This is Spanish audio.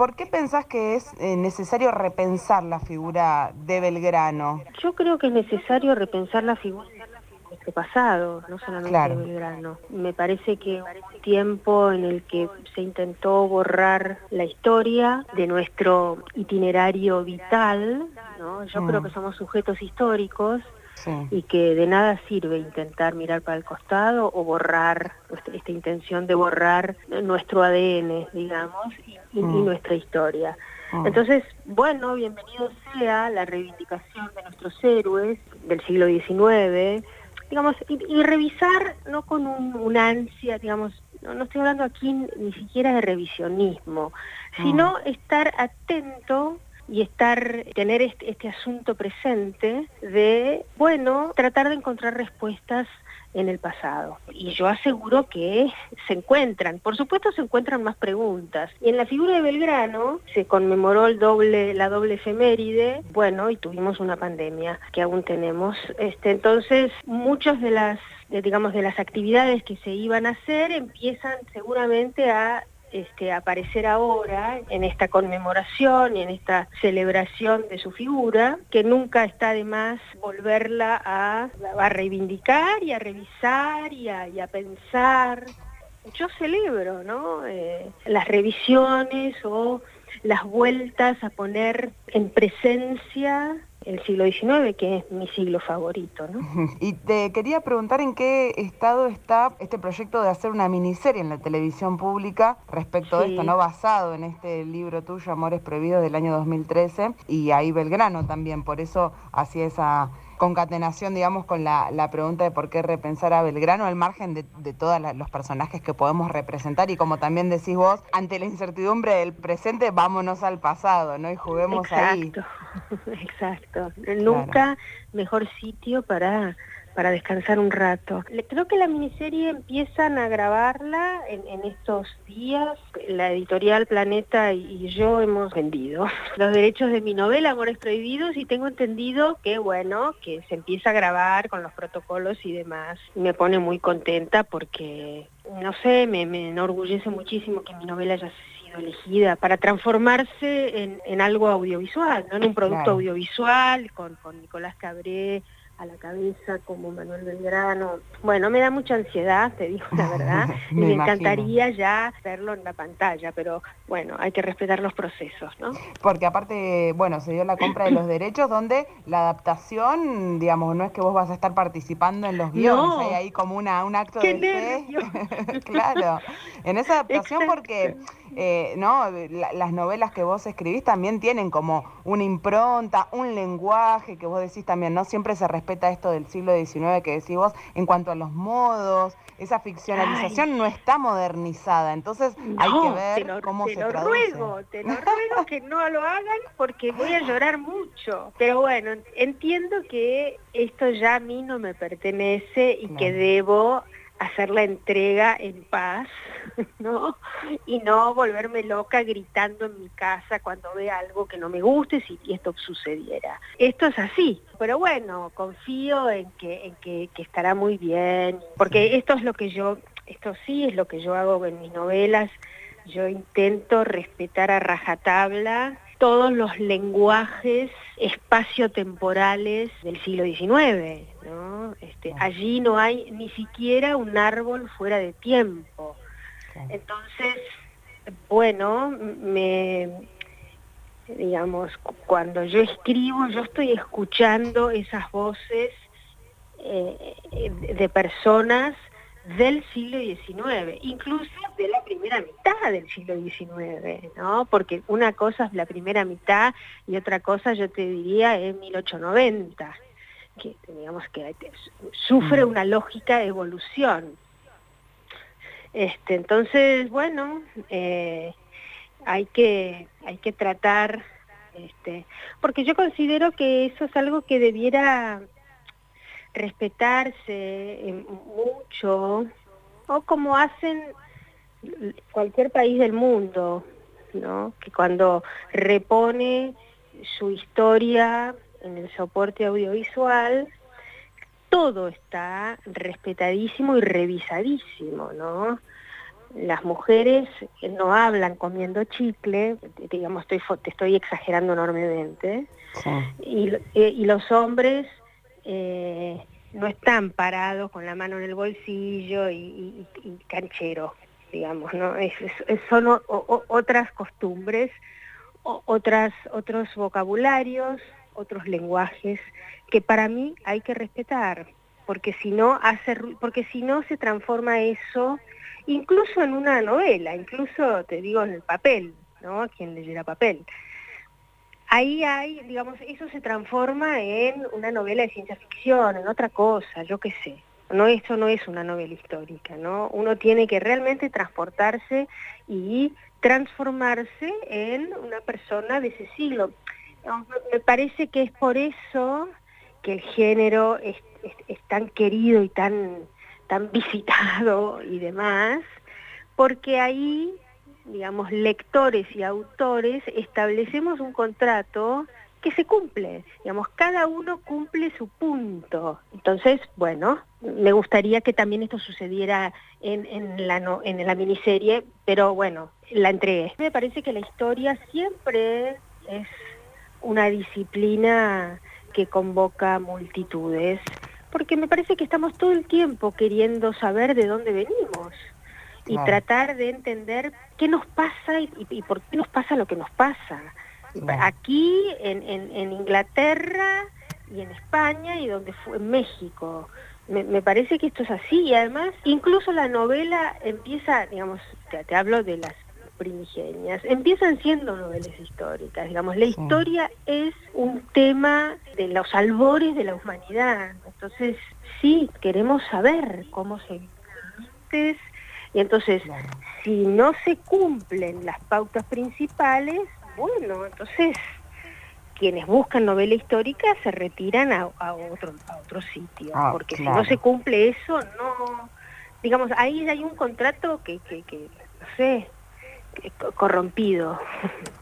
¿Por qué pensás que es necesario repensar la figura de Belgrano? Yo creo que es necesario repensar la figura de nuestro pasado, no solamente de Claro. Belgrano. Me parece que hubo un tiempo en el que se intentó borrar la historia de nuestro itinerario vital, ¿no? Yo creo que somos sujetos históricos Sí. y que de nada sirve intentar mirar para el costado o borrar esta intención de borrar nuestro ADN, digamos, y nuestra historia. Entonces, bueno, bienvenido sea la reivindicación de nuestros héroes del siglo XIX, digamos, y revisar no con una ansia, digamos, no estoy hablando aquí ni siquiera de revisionismo, sino estar atento y tener este asunto presente de, bueno, tratar de encontrar respuestas en el pasado. Y yo aseguro que se encuentran, por supuesto se encuentran más preguntas. Y en la figura de Belgrano se conmemoró la doble efeméride, bueno, y tuvimos una pandemia que aún tenemos. Entonces, muchas de las actividades que se iban a hacer empiezan seguramente a aparecer ahora en esta conmemoración y en esta celebración de su figura, que nunca está de más volverla a reivindicar y a revisar y a pensar. Yo celebro, ¿no? Las revisiones o las vueltas a poner en presencia el siglo XIX, que es mi siglo favorito, ¿no? Y te quería preguntar en qué estado está este proyecto de hacer una miniserie en la televisión pública respecto de esto, Sí. ¿no? Basado en este libro tuyo, Amores Prohibidos, del año 2013, y ahí Belgrano también, por eso hacía esa concatenación, digamos, con la pregunta de por qué repensar a Belgrano al margen de todos los personajes que podemos representar y como también decís vos, ante la incertidumbre del presente, vámonos al pasado, ¿no? Y juguemos ahí. Exacto, exacto. Claro. Nunca mejor sitio para descansar un rato. Creo que la miniserie empiezan a grabarla en estos días. La editorial Planeta y yo hemos vendido los derechos de mi novela Amores Prohibidos y tengo entendido que, bueno, que se empieza a grabar con los protocolos y demás. Me pone muy contenta porque, no sé, me enorgullece muchísimo que mi novela haya sido elegida para transformarse en algo audiovisual, ¿no? En un producto Claro. audiovisual con Nicolás Cabré a la cabeza como Manuel Belgrano. Bueno, me da mucha ansiedad, te digo la verdad, y Me me imagino. encantaría ya verlo en la pantalla, pero bueno, hay que respetar los procesos, ¿no? Porque aparte, bueno, se dio la compra de los derechos donde la adaptación, digamos, no es que vos vas a estar participando en los guiones, hay No, ahí como un acto qué de fe, nervios. claro, en esa adaptación porque, Exacto. ¿no? Las novelas que vos escribís también tienen como una impronta, un lenguaje que vos decís también, ¿no? Siempre se respeta esto del siglo XIX que decís vos en cuanto a los modos, esa Ay, ficcionalización no está modernizada, entonces hay que no, ver cómo se traduce. te lo ruego que no lo hagan porque voy a llorar mucho. Pero bueno, entiendo que esto ya a mí no me pertenece y que Claro. debo hacer la entrega en paz, ¿no? Y no volverme loca gritando en mi casa cuando vea algo que no me guste si esto sucediera. Esto es así, pero bueno, confío que estará muy bien, porque esto sí es lo que yo hago en mis novelas. Yo intento respetar a rajatabla todos los lenguajes espaciotemporales del siglo XIX, ¿no? Claro, Allí no hay ni siquiera un árbol fuera de tiempo. claro. Entonces, bueno, digamos, cuando yo escribo, yo estoy escuchando esas voces de personas del siglo XIX, incluso de la primera mitad del siglo XIX, ¿no? Porque una cosa es la primera mitad y otra cosa, yo te diría, es 1890, que digamos que sufre una lógica evolución. Entonces, bueno, hay que tratar, porque yo considero que eso es algo que debiera respetarse mucho, o como hacen cualquier país del mundo, ¿no? Que cuando repone su historia en el soporte audiovisual, todo está respetadísimo y revisadísimo, ¿no? las mujeres no hablan comiendo chicle, digamos, te estoy exagerando enormemente, Sí. y los hombres no están parados con la mano en el bolsillo y cancheros, digamos, ¿no? Son otras costumbres, otros vocabularios, otros lenguajes que para mí hay que respetar, porque si no se transforma eso incluso en una novela, incluso te digo en el papel, ¿no? Quien leyera papel. Ahí digamos, eso se transforma en una novela de ciencia ficción, en otra cosa, yo qué sé. No, esto no es una novela histórica, ¿no? Uno tiene que realmente transportarse y transformarse en una persona de ese siglo. Me parece que es por eso que el género es tan querido y tan visitado y demás, porque ahí, digamos, lectores y autores establecemos un contrato que se cumple, digamos, cada uno cumple su punto. Entonces, bueno, me gustaría que también esto sucediera en la miniserie, pero bueno, la entregué. Me parece que la historia siempre es una disciplina que convoca multitudes, porque me parece que estamos todo el tiempo queriendo saber de dónde venimos y tratar de entender qué nos pasa y por qué nos pasa lo que nos pasa. Aquí, en Inglaterra y en España y donde fue en México. Me parece que esto es así, y además incluso la novela empieza, digamos, te hablo de las primigenias, empiezan siendo novelas históricas, digamos, la historia es un tema de los albores de la humanidad, entonces sí, queremos saber cómo se vivió antes, y entonces, si no se cumplen las pautas principales, bueno, entonces quienes buscan novela histórica se retiran a otro sitio, porque si no se cumple eso, no, digamos, ahí hay un contrato que no sé, corrompido.